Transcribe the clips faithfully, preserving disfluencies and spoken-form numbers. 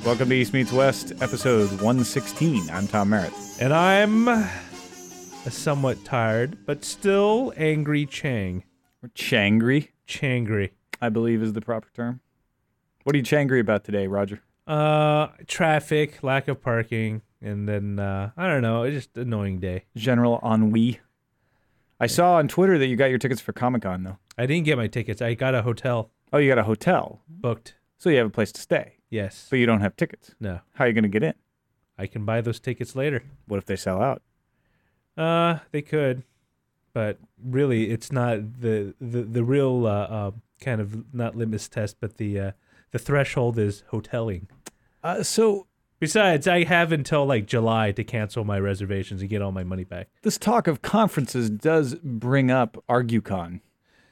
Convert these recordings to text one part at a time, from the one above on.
Welcome to East Meets West, episode one sixteen. I'm Tom Merritt. And I'm a somewhat tired, but still angry Chang. Or Changry, Changry. I believe is the proper term. What are you changry about today, Roger? Uh, traffic, lack of parking, and then, uh, I don't know, it's just an annoying day. General ennui. I saw on Twitter that you got your tickets for Comic-Con, though. I didn't get my tickets. I got a hotel Oh, you got a hotel, booked. so you have a place to stay, Yes. but you don't have tickets. No. How are you going to get in? I can buy those tickets later. What if they sell out? Uh, they could, but really, it's not the the the real uh, uh kind of not litmus test, but the uh, the threshold is hoteling. Uh, so Besides, I have until like July to cancel my reservations and get all my money back. this talk of conferences does bring up ArgueCon.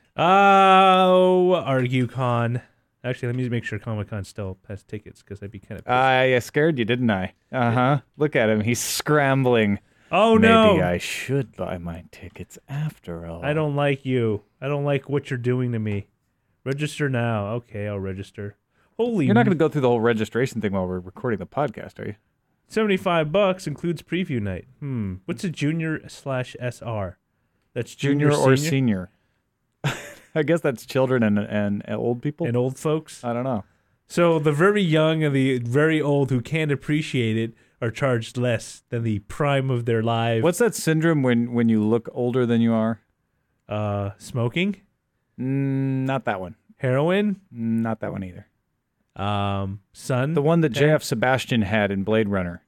Oh, ArgueCon. Actually, let me make sure Comic-Con still has tickets because I'd be kind of pissed. I scared you, didn't I? Uh-huh. Look at him. He's scrambling. oh, Maybe no. I should buy my tickets after all. I don't like you. I don't like what you're doing to me. Register now. Okay, I'll register. Holy You're not going to go through the whole registration thing while we're recording the podcast, are you? seventy-five bucks includes preview night. Hmm. What's a junior slash S R? That's Junior, junior, or senior, senior? I guess that's children and, and and old people. and old folks. I don't know. So the very young and the very old who can't appreciate it are charged less than the prime of their life. What's that syndrome when, when you look older than you are? Uh, smoking, Mm, not that one. heroin, Not that one either. um, sun. The one that Okay. J F Sebastian had in Blade Runner.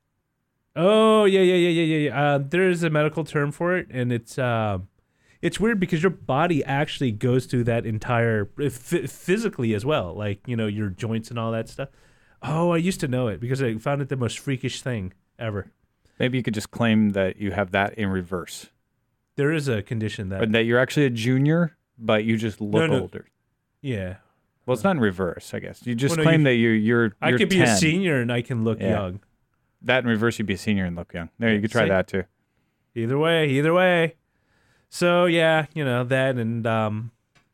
Oh yeah, yeah, yeah, yeah, yeah. yeah. Uh, there is a medical term for it, and it's um, it's weird because your body actually goes through that entire f- physically as well, like you know your joints and all that stuff. Oh, I used to know it because I found it the most freakish thing ever. Maybe you could just claim that you have that in reverse. There is a condition that, Or that you're actually a junior, but you just look no. older. yeah, Well, it's not in reverse, I guess. You just Well, no, claim you- that you, you're I you're could be a ten. senior and I can look Yeah. young. That in reverse, you'd be a senior and look young. There, you could try See? that too. Either way, either way. So yeah, you know that, and um,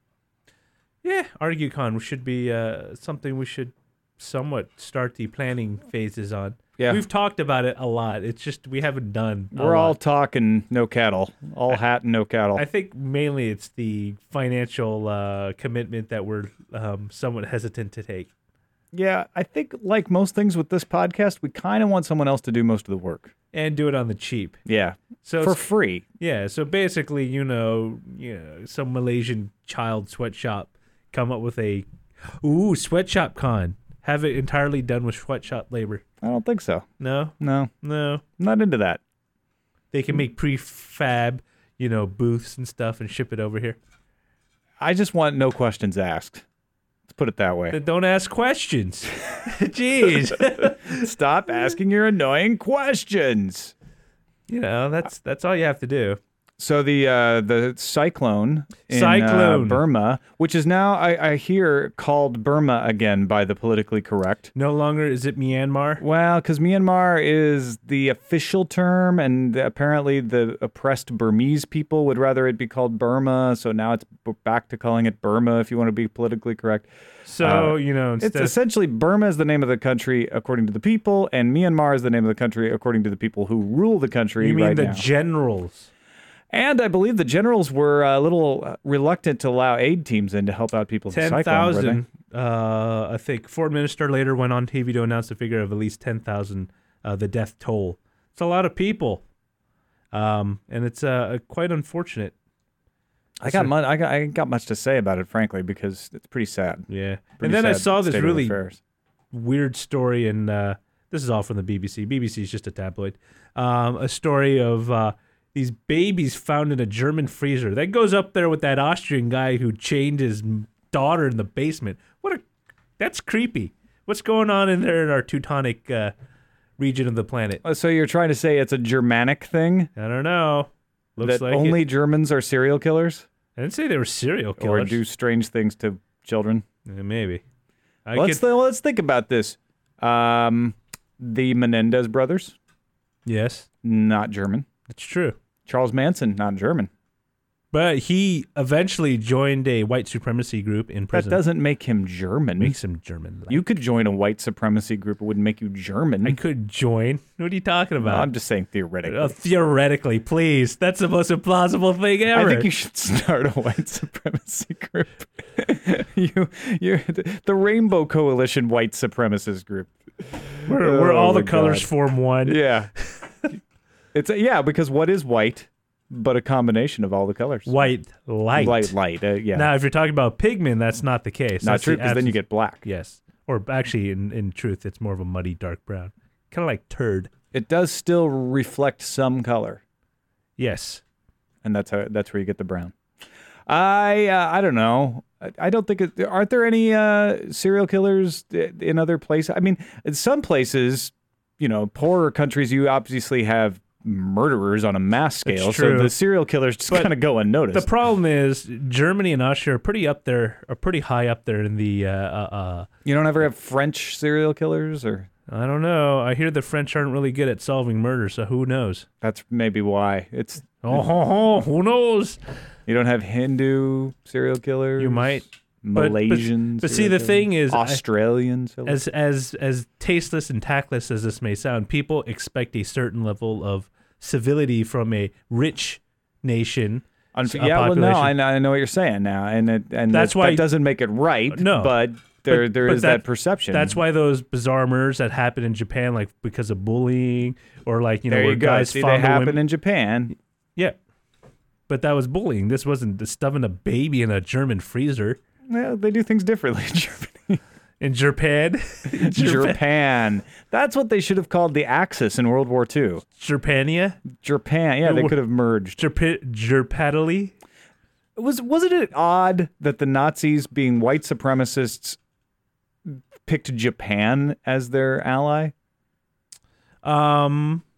yeah, ArgueCon should be uh, something we should somewhat start the planning phases on. Yeah. We've talked about it a lot. It's just we haven't done. a We're all lot. talk and no cattle. All I- hat and no cattle. I think mainly it's the financial uh, commitment that we're um, somewhat hesitant to take. yeah, I think like most things with this podcast, we kind of want someone else to do most of the work. And do it on the cheap. Yeah, So for it's- free. yeah, so basically, you know, you know, some Malaysian child sweatshop come up with a ooh sweatshop con. Have it entirely done with sweatshop labor. I don't think so. No, No, no. I'm not into that. They can make prefab, you know, booths and stuff and ship it over here. I just want no questions asked. Let's put it that way. Then don't ask questions. Jeez. Stop asking your annoying questions. You know, that's that's all you have to do. So the uh, the cyclone in Cyclone. Uh, Burma, which is now I, I hear called Burma again by the politically correct. No longer is it Myanmar. Well, because Myanmar is the official term, and apparently the oppressed Burmese people would rather it be called Burma. So now it's b- back to calling it Burma if you want to be politically correct. So, Uh, you know, It's instead essentially Burma is the name of the country according to the people, and Myanmar is the name of the country according to the people who rule the country you mean right the now. generals. And I believe the generals were a little reluctant to allow aid teams in to help out people. with the ten cyclone, were they? thousand. Uh, I think foreign minister later went on T V to announce a figure of at least ten thousand. Uh, the death toll. It's a lot of people, um, and it's uh, quite unfortunate. I got, mu- I got I ain't got much to say about it, frankly, because it's pretty sad. Yeah, Pretty and then I sad saw this state of really affairs. weird story, and uh, this is all from the B B C. B B C is just a tabloid. Um, a story of uh, these babies found in a German freezer. That goes up there with that Austrian guy who chained his daughter in the basement. What a that's creepy. What's going on in there in our Teutonic uh, region of the planet? Oh, so you're trying to say it's a Germanic thing? I don't know. Looks that like only it. Germans are serial killers? I didn't say they were serial Or killers. do strange things to children? Eh, maybe. I Let's, could, th- let's think about this. Um, the Menendez brothers, yes, not German. that's true. Charles Manson, not German. But he eventually joined a white supremacy group in That prison. doesn't make him German. Makes him German. You could join a white supremacy group. It wouldn't make you German. I could join. What are you talking No, about? I'm just saying theoretically. Uh, theoretically, please. That's the most implausible thing ever. I think you should start a white supremacy group. you, you, the Rainbow Coalition white supremacist group. Where, where Oh all the my colors God. form one. Yeah. It's a, yeah, because what is white but a combination of all the colors? White light. Light, light. Uh, yeah. Now, if you're talking about pigment, that's not the case. Not That's true, the because then you absence- get black. Yes. Or actually, in, in truth, it's more of a muddy dark brown. Kind of like turd. It does still reflect some color, Yes. and that's how that's where you get the brown. I uh, I don't know. I, I don't think it, aren't there any uh, serial killers in other places? I mean, in some places, you know, poorer countries, you obviously have murderers on a mass scale, so true. the serial killers just But kind of go unnoticed. The problem is Germany and Austria are pretty up there, are pretty high up there in the. Uh, uh, uh, you don't ever have French serial killers, or I don't know. I hear the French aren't really good at solving murder, so who knows? that's maybe why it's Oh, ho, ho, who knows? you don't have Hindu serial killers. You might. But- but- Malaysians. but see, the thing is, I- Australians. As as as tasteless and tactless as this may sound, people expect a certain level of civility from a rich nation. Unf- a yeah, well, no, population. I know, I know what you're saying now, and it, and That's that, why- that doesn't make it right. No. but there But- there but is that, that- perception. That's why those bizarre murders that happen in Japan, like because of bullying, or like you know, there where you go. guys See, they fondle happen women. in Japan. Yeah, but that was bullying. This wasn't the stuffing a baby in a German freezer Well, they do things differently in Germany. in Japan. Japan. That's what they should have called the Axis in World War Two. Japania, Japan. Yeah, they Wha- could have merged. Jap- Jerpadally. Was wasn't it odd that the Nazis, being white supremacists, picked Japan as their ally? Um,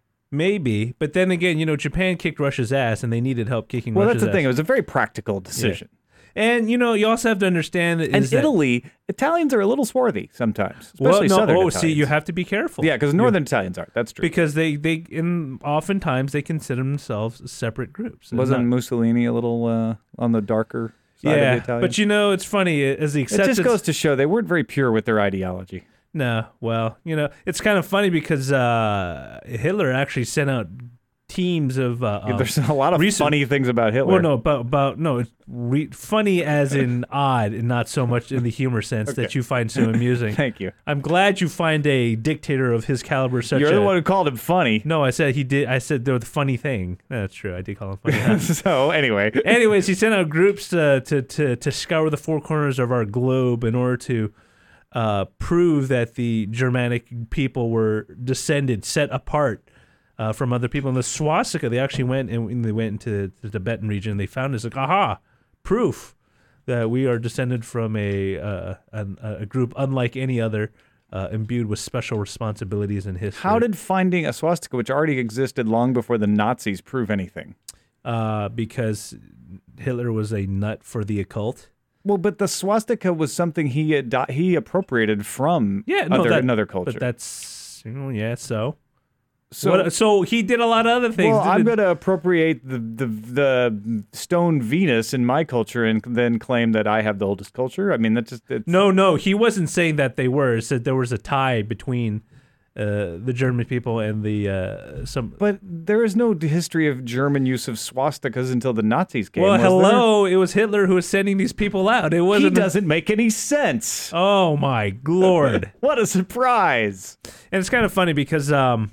maybe, but then again, you know, Japan kicked Russia's ass, and they needed help kicking Well, Russia's that's the thing. It ass. was a very practical decision. And you know, you also have to understand that And is that- Italy, Italians are a little swarthy sometimes, well, especially no, southern oh, Italians. see, you have to be careful. Yeah, because northern Italians are. That's true. because they they in oftentimes they consider themselves separate groups. And Wasn't not- Mussolini a little uh, on the darker side of the yeah, Italians? but you know, it's funny as the it acceptance. just goes to show they weren't very pure with their ideology. No, well, you know, it's kind of funny because uh, Hitler actually sent out teams of. Uh, of- There's a lot of recent- funny things about Hitler. well, no, about about no, it's re- funny as in odd, and not so much in the humor sense that Okay. you find so amusing. Thank you. I'm glad you find a dictator of his caliber such You're a. the one who called him funny. No, I said he did. I said the funny thing. That's true. I did call him funny. huh? So anyway, Anyways, he sent out groups to, to to to scour the four corners of our globe in order to uh, prove that the Germanic people were descended, set apart uh, from other people. And the swastika, they actually went and when they went into the Tibetan region. And they found this like, aha, proof that we are descended from a uh, an, a group unlike any other, uh, imbued with special responsibilities in history. how did finding a swastika, which already existed long before the Nazis, prove anything? uh, because Hitler was a nut for the occult. Well, but the swastika was something he ado- he appropriated from Yeah, no, other, that- another culture. But that's you know, yeah. So, so, What- so he did a lot of other things. well, I'm didn't- going to appropriate the, the the stone Venus in my culture and then claim that I have the oldest culture. I mean, that just it's, No, no, he wasn't saying that they were. He said there was a tie between uh, the German people and the uh, some. But there is no history of German use of swastikas until the Nazis came. Well, was there? hello, it was Hitler who was sending these people out. It He wasn't. doesn't make any sense. Oh my lord! What a surprise! And it's kind of funny because, um,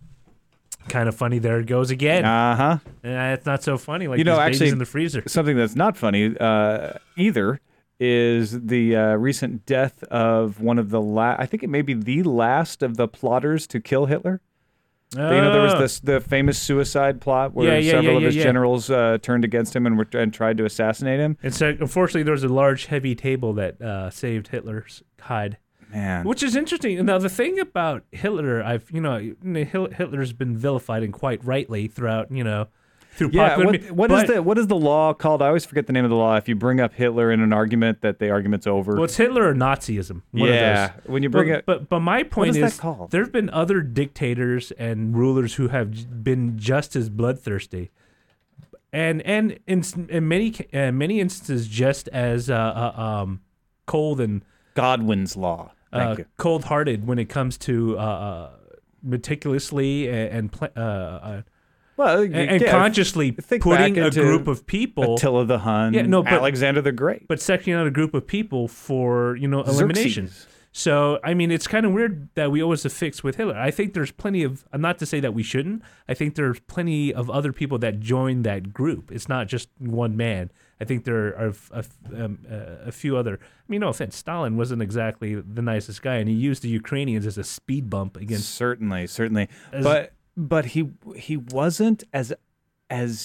kind of funny. There it goes again. Uh huh. Uh, it's not so funny. Like You know, these babies actually- in the freezer. Something that's not funny uh, either is the uh, recent death of one of the la- I think it may be the last of the plotters to kill Hitler. You know, there was Oh. this the famous suicide plot where Yeah, yeah, several yeah, of yeah, his yeah. generals uh, turned against him and, were, and tried to assassinate him. And so, unfortunately, there was a large, heavy table that uh, saved Hitler's hide. Man, Which is interesting. Now, the thing about Hitler, I've you know, Hil- Hitler's been vilified and quite rightly throughout, you know, through yeah. popular. What, me- what is but- the what is the law called? I always forget the name of the law. If you bring up Hitler in an argument, that the argument's over. Well, it's Hitler or Nazism. One yeah, Of those. when you bring but, it, but but my point is is, that called? there have been other dictators and rulers who have j- been just as bloodthirsty. and and in, in many uh, many instances, just as uh, uh, um, cold and Godwin's law. Thank uh, you. cold-hearted when it comes to uh, uh, meticulously and, and pl- uh, uh, Well, and, and yeah, consciously think putting back a into group of people, Attila the Hun, Yeah, no, but- Alexander the Great. but sectioning out a group of people for you know elimination. Xerxes. So I mean, it's kind of weird that we always affix with Hitler. I think there's plenty of, not to say that we shouldn't. I think there's plenty of other people that joined that group. It's not just one man. I think there are a, a, um, a few other. I mean, no offense, Stalin wasn't exactly the nicest guy, and he used the Ukrainians as a speed bump against. Certainly, certainly, As- but but he he wasn't as as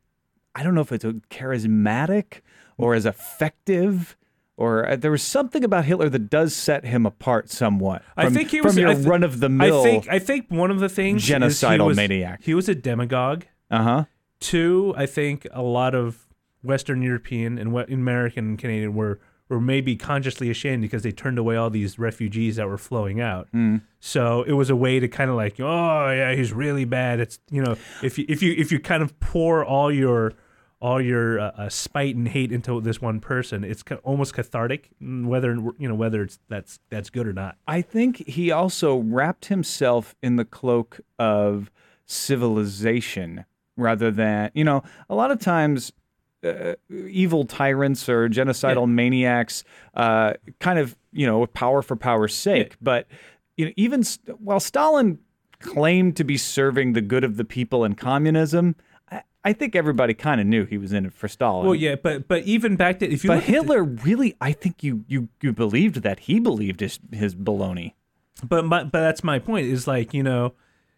I don't know if it's a charismatic or as effective. Or uh, there was something about Hitler that does set him apart somewhat. From, I think he from was your I th- run of the mill. I think I think one of the things is he genocidal was- maniac. He was a demagogue. Uh huh. Two, I think a lot of Western European and what American and Canadian were were maybe consciously ashamed because they turned away all these refugees that were flowing out. Mm. So it was a way to kind of like, oh yeah, he's really bad. It's you know, if you if you if you kind of pour all your all your uh, uh, spite and hate into this one person, it's ca- almost cathartic. Whether you know whether it's that's that's good or not. I think he also wrapped himself in the cloak of civilization rather than, you know, a lot of times uh, evil tyrants or genocidal Yeah. maniacs uh, kind of, you know, power for power's sake. Yeah. But, you know, even st- while Stalin claimed to be serving the good of the people in communism, I, I think everybody kind of knew he was in it for Stalin. Well, yeah, but but even back then, if you But look at the- Hitler really, I think you you you believed that he believed his his baloney. But my, but that's my point. Is like you know,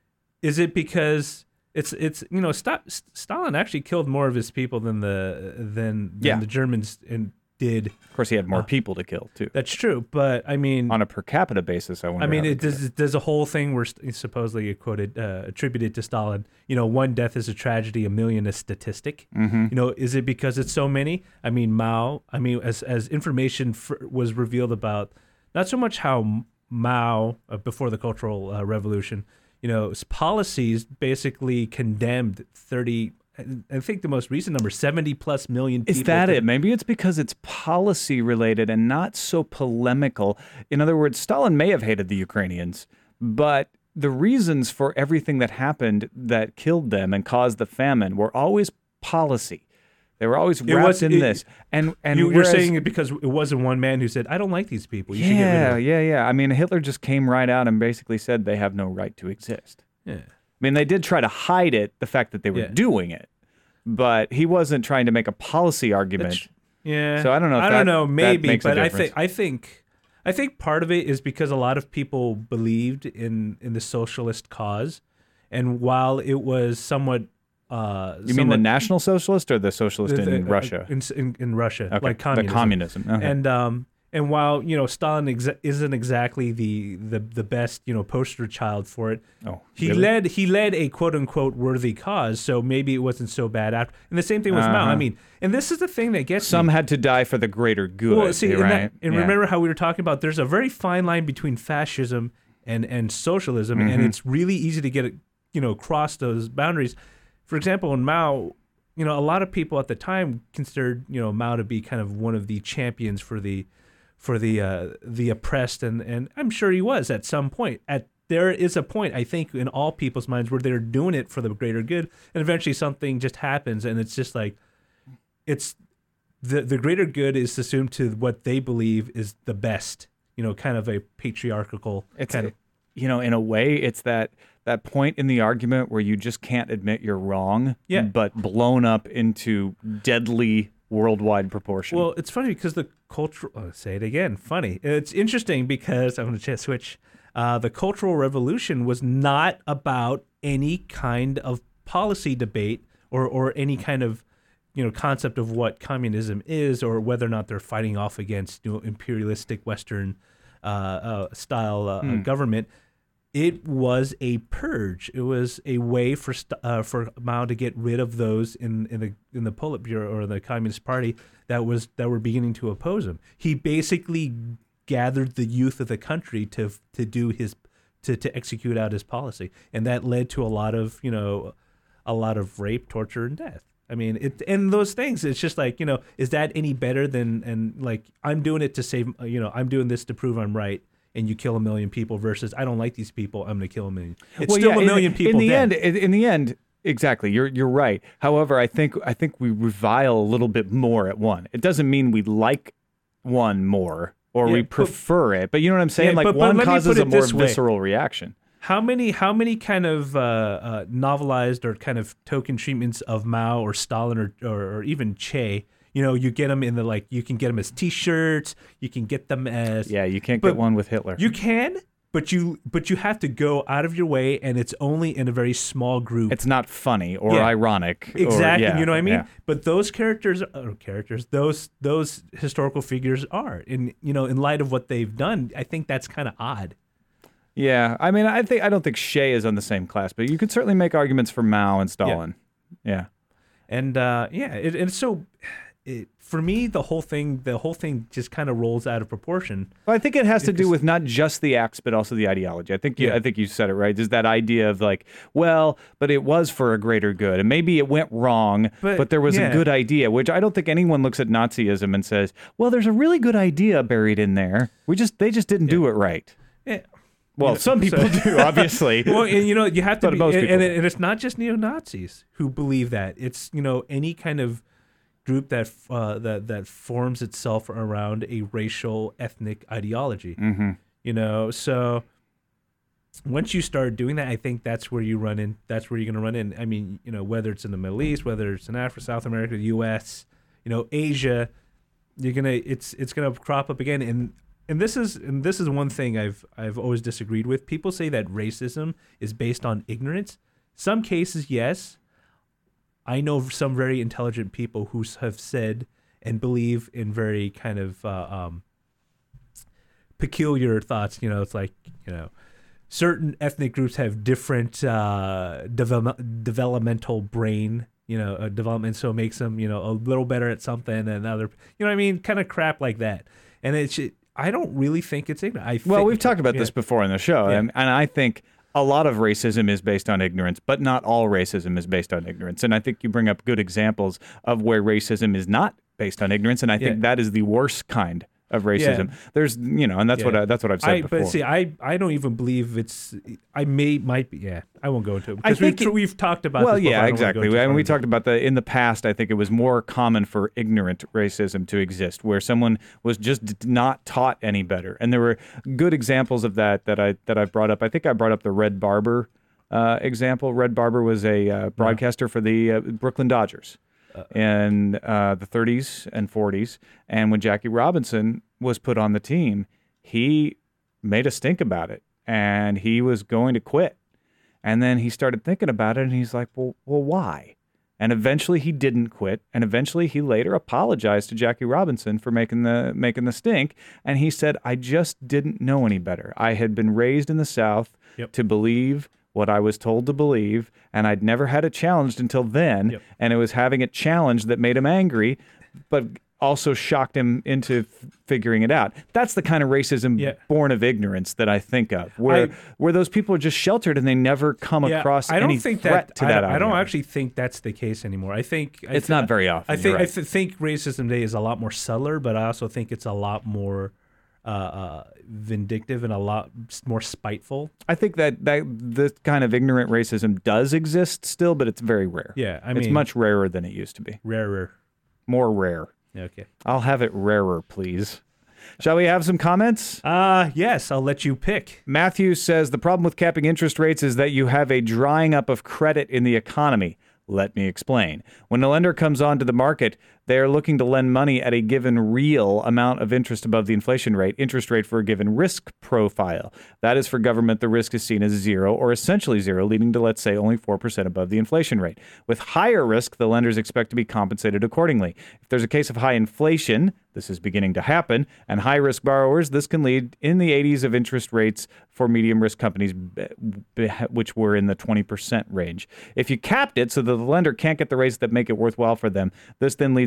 is it because it's it's you know Sta- Stalin actually killed more of his people than the than, than Yeah. the Germans and did. Of course, he had more Uh, people to kill too. That's true. But I mean, On a per capita basis, I wonder. I mean, how it they did does there's a whole thing where st- supposedly quoted uh, attributed to Stalin. You know, one death is a tragedy, a million a statistic. Mhm. You know, is it because it's so many? I mean, Mao. I mean, as as information f- was revealed about not so much how Mao uh, before the Cultural uh, Revolution, you know, his policies basically condemned thirty. I think the most recent number, seventy plus million people. Is that to- it? Maybe it's because it's policy related and not so polemical. In other words, Stalin may have hated the Ukrainians, but the reasons for everything that happened that killed them and caused the famine were always policy. They were always wrapped was- in it- this. And and You, you're whereas- saying it because it wasn't one man who said, "I don't like these people. You should get rid of yeah, them." yeah, yeah. I mean, Hitler just came right out and basically said they have no right to exist. Yeah. I mean, they did try to hide it, the fact that they were Yeah. doing it, but he wasn't trying to make a policy argument. That's- Yeah. So I don't know if I that- don't know. that Maybe, makes a but I difference. think I think I think part of it is because a lot of people believed in in the socialist cause, and while it was somewhat. Uh, You mean the National Socialist or the socialist the- in the- Russia? In, in, in Russia, Okay, like communism. The communism. Okay. And um and while you know Stalin exa- isn't exactly the, the the best you know poster child for it, oh, he really? led he led a quote unquote worthy cause, so maybe it wasn't so bad after. And the same thing with Mao. Uh-huh. I mean, and this is the thing that gets Some me. had to die for the greater good. Well, see, and, right? that, and Yeah. remember how we were talking about there's a very fine line between fascism and and socialism, and Mhm. it's really easy to get it, you know, cross those boundaries. For example, in Mao, you know, a lot of people at the time considered, you know, Mao to be kind of one of the champions for the for the uh, the oppressed, and and I'm sure he was at some point. At there is a point, I think, in all people's minds where they're doing it for the greater good, and eventually something just happens, and it's just like it's the the greater good is assumed to what they believe is the best. You know, kind of a patriarchal It's kind of. you know, in a way, it's that that point in the argument where you just can't admit you're wrong, Yeah. but blown up into deadly worldwide proportion. Well, it's funny because the cultural. Oh, say it again. Funny. It's interesting because I'm going to switch. Uh, the Cultural Revolution was not about any kind of policy debate or or any kind of you know concept of what communism is or whether or not they're fighting off against you know, imperialistic Western uh, uh, style uh, Hmm. government. It was a purge. It was a way for st- uh, for Mao to get rid of those in, in the in the Politburo or the Communist Party that was that were beginning to oppose him. He basically gathered the youth of the country to to do his to, to execute out his policy, and that led to a lot of you know a lot of rape, torture, and death. I mean, it and those things. It's just like, you know, is that any better than and like I'm doing it to save, you know, I'm doing this to prove I'm right, and you kill a million people versus I don't like these people, I'm going to kill a million. It's well, still yeah, a million in, people. In the dead. end, in, in the end, exactly. You're you're right. However, I think I think we revile a little bit more at one. It doesn't mean we like one more or Yeah, we but- prefer it, but you know what I'm saying? Yeah, like but- but one let me causes put a it more this way. visceral reaction. How many how many kind of uh, uh, novelized or kind of token treatments of Mao or Stalin or, or or even Che? You know, you get them in the like you can get them as T-shirts. You can get them as Yeah, you can't But get one with Hitler. you can, but you but you have to go out of your way, and it's only in a very small group. It's not funny or Yeah. ironic. or- Exactly, yeah, you know what I mean. yeah. But those characters, uh, characters, those those historical figures are, in you know, in light of what they've done, I think that's kind of odd. Yeah, I mean, I think I don't think Shea is on the same class, but you could certainly make arguments for Mao and Stalin. Yeah, And uh, yeah, it, and so it, for me, the whole thing, the whole thing just kind of rolls out of proportion. well, I think it has to do Because- with not just the acts, but also the ideology. I think you, Yeah. I think you said it right. There's that idea of like, well, but it was for a greater good, and maybe it went wrong, but, But, there was yeah. a good idea. Which I don't think anyone looks at Nazism and says, well, there's a really good idea buried in there. We just they just didn't do it right. Yeah. Well, know, some people so- do, obviously. Well, and you know, you have to But be, most and, people and, don't. and it's not just neo Nazis who believe that. It's you know any kind of group that uh, that that forms itself around a racial ethnic ideology. Mm-hmm. You know, so once you start doing that, I think that's where you run in. That's where you're going to run in. I mean, you know, whether it's in the Middle East, whether it's in Africa, South America, the U S, you know, Asia, you're gonna it's it's gonna crop up again. And and this is and this is one thing I've I've always disagreed with. People say that racism is based on ignorance. Some cases, yes. I know some very intelligent people who s- have said and believe in very kind of uh, um, peculiar thoughts. You know, it's like, you know, certain ethnic groups have different uh, develop- developmental brain, you know, uh, development, so it makes them, you know, a little better at something and other, you know what I mean? Kind of crap like that. And it's, I don't really think it's ignorant. I Well, think- we've talked about yeah. this before in the show, Yeah. and, and I think a lot of racism is based on ignorance, but not all racism is based on ignorance. And I think you bring up good examples of where racism is not based on ignorance, and I think Yeah. that is the worst kind of racism. There's, you know, and that's what Yeah. I, that's what I've said I, before. but see, I, I don't even believe it's. I may might be. Yeah, I won't go into it I because we've think it- we've talked about. well, this before. yeah, I don't wanna go exactly. too And far we into talked about the in the past. I think it was more common for ignorant racism to exist, where someone was just d- not taught any better. And there were good examples of that that I that I've brought up. I think I brought up the Red Barber uh, example. Red Barber was a uh, broadcaster for the uh, Brooklyn Dodgers in uh, the thirties and forties. And when Jackie Robinson was put on the team, he made a stink about it, and he was going to quit. And then he started thinking about it, and he's like, well, well, why? And eventually he didn't quit, and eventually he later apologized to Jackie Robinson for making the making the stink. And he said, I just didn't know any better. I had been raised in the South Yep. to believe what I was told to believe, and I'd never had it challenged until then. Yep. And it was having it challenged that made him angry, but also shocked him into f- figuring it out. That's the kind of racism Yeah. born of ignorance that I think of, where I- where those people are just sheltered and they never come Yeah, across I don't any think threat that, to I, that don't- I don't idea. actually think that's the case anymore. I think I It's th- not very often. I you're think I right. th- think racism today is a lot more subtler, but I also think it's a lot more uh, uh, vindictive and a lot s- more spiteful. I think that that this kind of ignorant racism does exist still, but it's very rare. Yeah, I it's mean, much rarer than it used to be. rarer. More rare. Okay. I'll have it rarer, please. Shall we have some comments? Uh yes, I'll let you pick. Matthew says the problem with capping interest rates is that you have a drying up of credit in the economy. Let me explain. When a lender comes onto the market, they are looking to lend money at a given real amount of interest above the inflation rate, interest rate for a given risk profile. That is, for government, the risk is seen as zero or essentially zero, leading to, let's say, only four percent above the inflation rate. With higher risk, the lenders expect to be compensated accordingly. If there's a case of high inflation, this is beginning to happen, and high-risk borrowers, this can lead in the eighties of interest rates for medium-risk companies, b- b- which were in the twenty percent range. If you capped it so that the lender can't get the rates that make it worthwhile for them, this then leads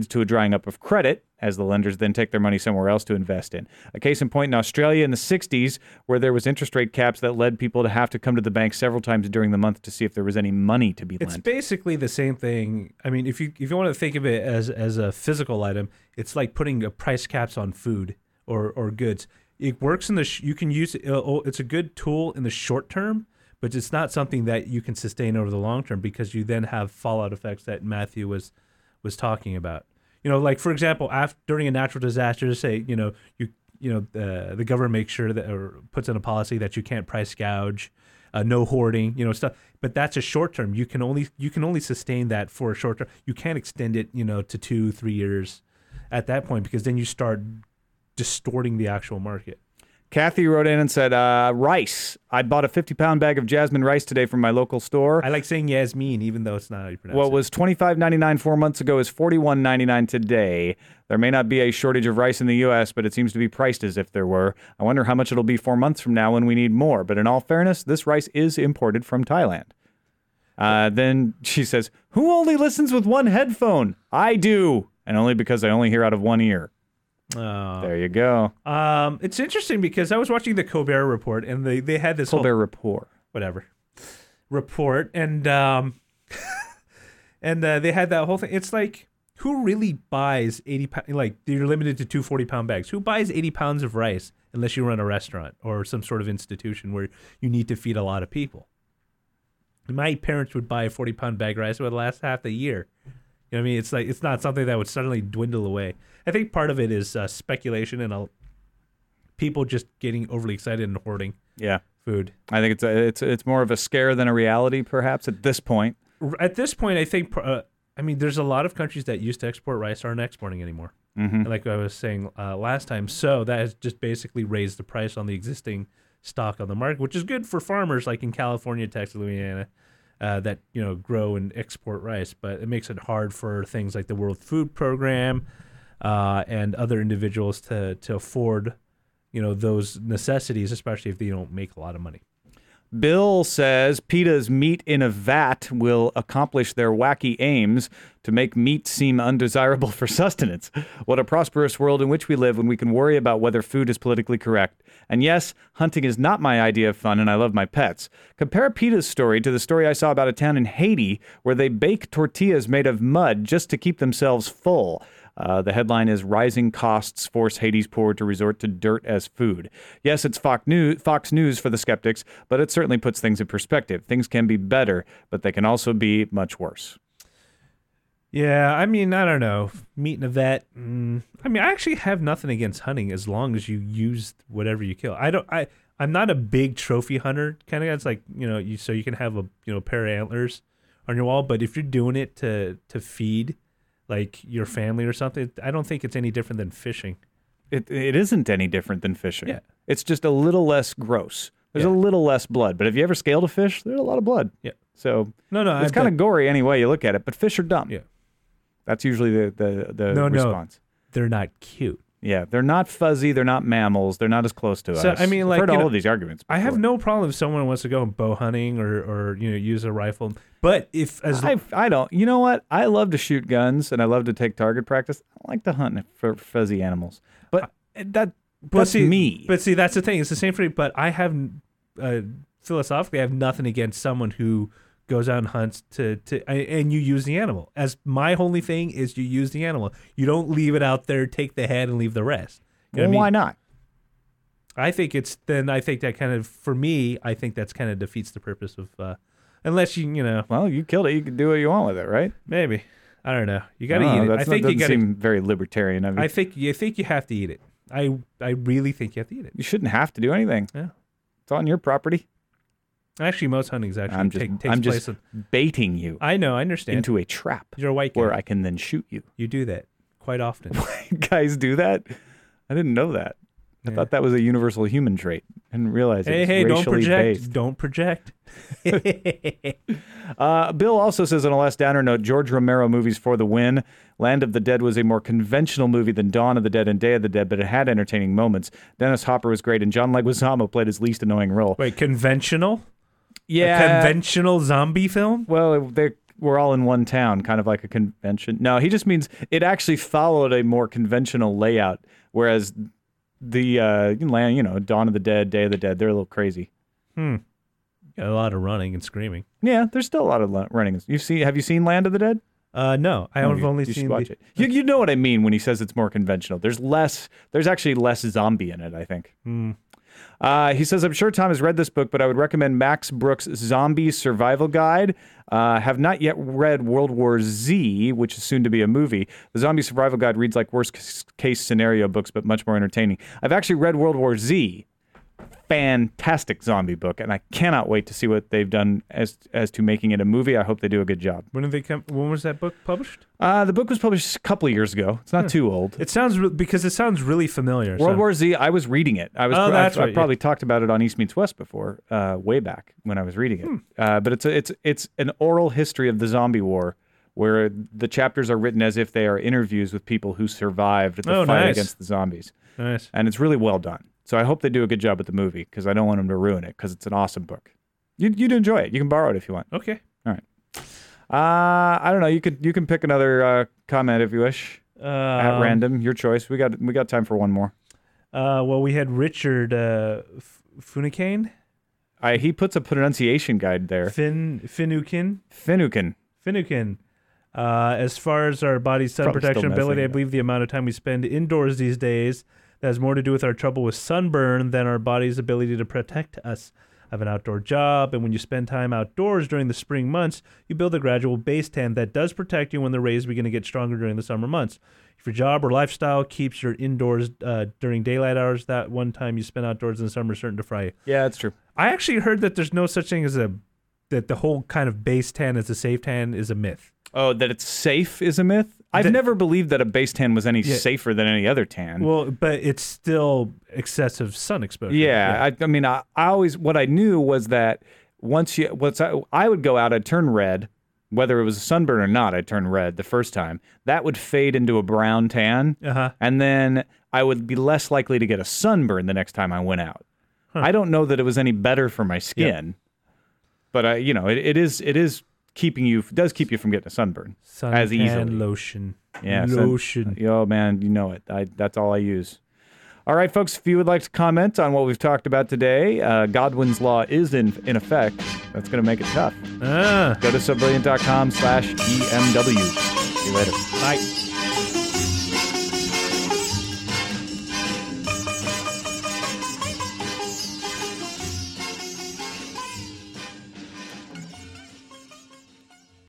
leads to a drying up of credit, as the lenders then take their money somewhere else to invest in. A case in point in Australia in the sixties, where there was interest rate caps that led people to have to come to the bank several times during the month to see if there was any money to be lent. It's basically the same thing. I mean, if you if you want to think of it as as a physical item, it's like putting a price caps on food or or goods. It works in the sh- you can use it. Uh, it's a good tool in the short term, but it's not something that you can sustain over the long term because you then have fallout effects that Matthew was was talking about. You know, like for example, after during a natural disaster, say you know you you know uh, the government makes sure that or puts in a policy that you can't price gouge, uh, no hoarding, you know stuff. But that's a short term. You can only you can only sustain that for a short term. You can't extend it, you know, to two three years at that point because then you start distorting the actual market. Kathy wrote in and said, uh, rice. I bought a fifty-pound bag of jasmine rice today from my local store. I like saying Yasmin, even though it's not how you pronounce what it. What was twenty-five ninety-nine four months ago is forty-one ninety-nine today. There may not be a shortage of rice in the U S, but it seems to be priced as if there were. I wonder how much it'll be four months from now when we need more. But in all fairness, this rice is imported from Thailand. Uh, then she says, who only listens with one headphone? I do. And only because I only hear out of one ear. Oh. There you go. Um, it's interesting because I was watching the Colbert Report, and they, they had this Colbert whole, Report, whatever report, and um, and uh, they had that whole thing. It's like, who really buys eighty pounds? Like you're limited to two forty pound bags. Who buys eighty pounds of rice unless you run a restaurant or some sort of institution where you need to feed a lot of people? My parents would buy a forty pound bag of rice. It would last half the year. You know what I mean? It's like it's not something that would suddenly dwindle away. I think part of it is uh, speculation and uh, people just getting overly excited and hoarding yeah. food. I think it's a, it's it's more of a scare than a reality, perhaps, at this point. At this point, I think, uh, I mean, there's a lot of countries that used to export rice aren't exporting anymore. Mm-hmm. Like I was saying uh, last time. So that has just basically raised the price on the existing stock on the market, which is good for farmers like in California, Texas, Louisiana. Uh, that you know grow and export rice, but it makes it hard for things like the World Food Program uh, and other individuals to to afford, you know, those necessities, especially if they don't make a lot of money. Bill says PETA's meat in a vat will accomplish their wacky aims to make meat seem undesirable for sustenance. What a prosperous world in which we live when we can worry about whether food is politically correct. And yes, hunting is not my idea of fun, and I love my pets. Compare PETA's story to the story I saw about a town in Haiti where they bake tortillas made of mud just to keep themselves full. Uh, the headline is Rising Costs Force Haiti's Poor to Resort to Dirt as Food. Yes, it's Fox News, Fox News for the skeptics, but it certainly puts things in perspective. Things can be better, but they can also be much worse. Yeah, I mean, I don't know. Meat in a vet. Mm, I mean, I actually have nothing against hunting as long as you use whatever you kill. I don't. I. I'm not a big trophy hunter kind of guy. It's like, you know, you so you can have a you know pair of antlers on your wall, but if you're doing it to to feed like your family or something, I don't think it's any different than fishing. It it isn't any different than fishing. Yeah. It's just a little less gross. There's Yeah. a little less blood. But if you ever scaled a fish, there's a lot of blood. Yeah. So No, no, it's I- kind of gory any way you look at it, but fish are dumb. Yeah. That's usually the, the, the No, no. response. They're not cute. Yeah, they're not fuzzy. They're not mammals. They're not as close to So, us. I mean, I've like, heard you all know, of these arguments I have before. no problem if someone wants to go bow hunting or, or you know use a rifle, but if as I, I don't. You know what? I love to shoot guns and I love to take target practice. I like to hunt for fuzzy animals. But that but that's see, me. But see, that's the thing. It's the same for me. But I have uh, philosophically, I have nothing against someone who goes out and hunts to, to and you use the animal. As my only thing is you use the animal. You don't leave it out there, take the head, and leave the rest. You know well, what I mean? why not? I think it's then. I think that kind of for me. I think that's kind of defeats the purpose of uh, unless you you know Well, you killed it. You can do what you want with it, right? maybe I don't know. You got to I don't eat know, it. I that's think not, you doesn't got to. seem very libertarian of you. I think you think you have to eat it. I I really think you have to eat it. You shouldn't have to do anything. Yeah. It's on your property. Actually, most hunting's actually I'm just, take, takes I'm place. just in, baiting you I know. I understand. into a trap You're a white guy. where I can then shoot you. You do that quite often. Guys do that? I didn't know that. I Yeah. thought that was a universal human trait. I didn't realize it Hey, was hey! Don't racially project. based. Don't project. Uh, Bill also says on a less downer note, George Romero movies for the win. Land of the Dead was a more conventional movie than Dawn of the Dead and Day of the Dead, but it had entertaining moments. Dennis Hopper was great, and John Leguizamo played his least annoying role. Wait, conventional? Yeah. A conventional zombie film? Well, they we're all in one town, kind of like a convention. No, he just means it actually followed a more conventional layout, whereas the uh, land, you know, Dawn of the Dead, Day of the Dead, they're a little crazy. Hmm. Got a lot of running and screaming. Yeah, there's still a lot of lo- running. You've seen? Have you seen Land of the Dead? Uh, no, I Oh, have you- only you should seen watch the. it. You, you know what I mean when he says it's more conventional. There's less. There's actually less zombie in it, I think. Hmm. Uh, he says, I'm sure Tom has read this book, but I would recommend Max Brooks' Zombie Survival Guide. Uh, have not yet read World War Z, which is soon to be a movie. The Zombie Survival Guide reads like worst case scenario books, but much more entertaining. I've actually read World War Z. Fantastic zombie book, and I cannot wait to see what they've done as as to making it a movie. I hope they do a good job. When did they come? When was that book published? Uh, the book was published a couple of years ago. It's not Hmm. too old. It sounds re- because it sounds really familiar. World so- War Z, I was reading it. I was. Oh, that's I've, right, I've probably talked about it on East Meets West before, uh, way back when I was reading it. Hmm. Uh, but it's a, it's it's an oral history of the zombie war, where the chapters are written as if they are interviews with people who survived the Oh, fight nice. against the zombies, Nice. and it's really well done. So I hope they do a good job with the movie because I don't want them to ruin it because it's an awesome book. You'd you'd enjoy it. You can borrow it if you want. Okay. Uh, I don't know. You could you can pick another uh, comment if you wish Um, at random. Your choice. We got we got time for one more. Uh, well, we had Richard uh, F- Funicane, I, he puts a pronunciation guide there. Fin Finucane, Finucane. Finucane. Uh, as far as our body's sun Probably still protection ability, messing I it up. believe the amount of time we spend indoors these days that has more to do with our trouble with sunburn than our body's ability to protect us. I have an outdoor job, and when you spend time outdoors during the spring months, you build a gradual base tan that does protect you when the rays begin to get stronger during the summer months. If your job or lifestyle keeps you indoors uh, during daylight hours, that one time you spend outdoors in the summer is certain to fry you. Yeah, that's true. I actually heard that there's no such thing as a that the whole kind of base tan as a safe tan is a myth. Oh, that it's safe is a myth? I've That- never believed that a base tan was any Yeah. safer than any other tan. Well, but it's still excessive sun exposure. yeah, I, I mean, I, I always, what I knew was that once you, what's I, I would go out, I'd turn red, whether it was a sunburn or not, I'd turn red the first time. That would fade into a brown tan, Uh huh. and then I would be less likely to get a sunburn the next time I went out. Huh. I don't know that it was any better for my skin, but I, you know, it, it is, it is keeping you, does keep you from getting a sunburn. Sun As tan easily. lotion. Yeah, sun- lotion. Yo, man, you know it. I, that's all I use. All right, folks, if you would like to comment on what we've talked about today, uh, Godwin's Law is in in effect. That's going to make it tough. Ah. Go to subbrilliant.com slash EMW. See you later. Bye.